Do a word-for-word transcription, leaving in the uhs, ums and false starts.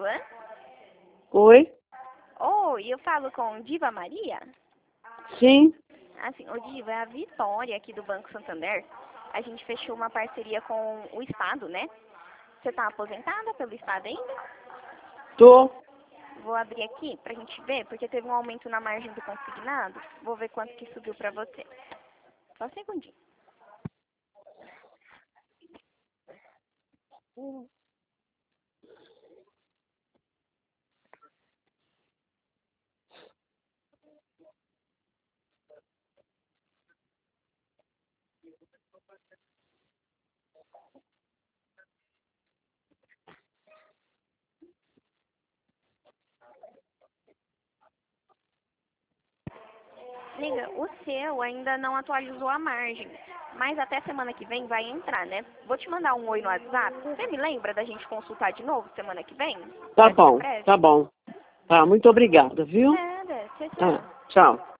Alô? Oi? Oi, eu falo com Diva Maria? Sim. Assim, ô Diva, é a Vitória aqui do Banco Santander. A gente fechou uma parceria com o Estado, né? Você tá aposentada pelo Estado ainda? Tô. Vou abrir aqui pra gente ver, porque teve um aumento na margem do consignado. Vou ver quanto que subiu pra você. Só um segundinho. Liga, o seu ainda não atualizou a margem, mas até semana que vem vai entrar, né? Vou te mandar um oi no WhatsApp. Você me lembra da gente consultar de novo semana que vem? Tá Pra ser bom, breve? tá bom. Tá, muito obrigada, viu? Nada, tchau, Tá, tchau. tchau.